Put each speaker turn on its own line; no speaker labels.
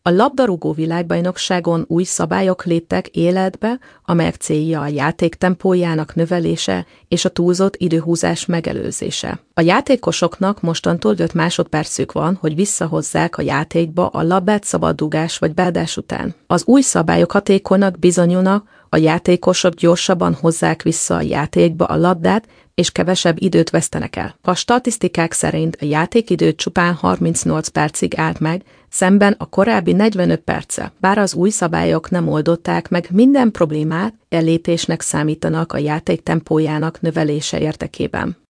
A labdarúgó világbajnokságon új szabályok léptek életbe, amelyek célja a játék tempójának növelése és a túlzott időhúzás megelőzése. A játékosoknak mostantól 5 másodpercük van, hogy visszahozzák a játékba a labdát szabaddugás vagy beadás után. Az új szabályok hatékonynak bizonyulnak, a játékosok gyorsabban hozzák vissza a játékba a labdát, és kevesebb időt vesztenek el. A statisztikák szerint a játékidő csupán 38 percig állt meg, szemben a korábbi 45 perccel. Bár az új szabályok nem oldották meg minden problémát, lépésnek számítanak a játék tempójának növelése érdekében.